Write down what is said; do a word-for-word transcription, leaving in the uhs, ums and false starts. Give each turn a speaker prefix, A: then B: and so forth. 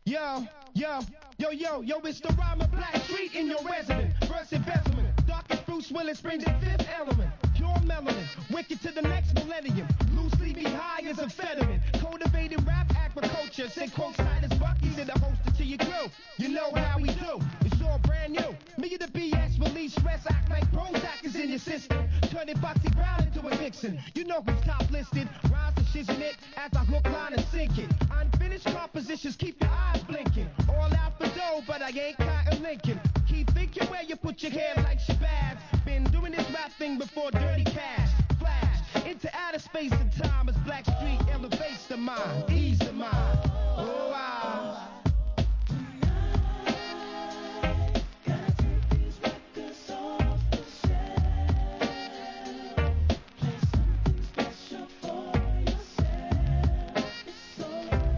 A: Yo, yo, yo, yo, yo, it's the rhyme of Black Street in your resident. Verse embezzlement, darkest Bruce Willis brings the fifth element. Pure melanin, wicked to the next millennium. Loosely be high as a veteran. Cultivating rap agriculture. Say quote Silas Bucky to the host to your crew. You know how we do, it's all brand new. Me and the B S release stress, act like Prozac is in your system. Turning Foxy Brown into a Dixon. You know who's top listed. Rhymes to shizzing it as I hook, line, and sink it. Unfinished compositions, keep your eyes blinking. All out for dough, but I ain't Cotton Lincoln. Keep thinking where you put your hair like Shabazz. Been doing this rap thing before Dirty Cash. Flash into outer space and time as Black Street elevates the mind.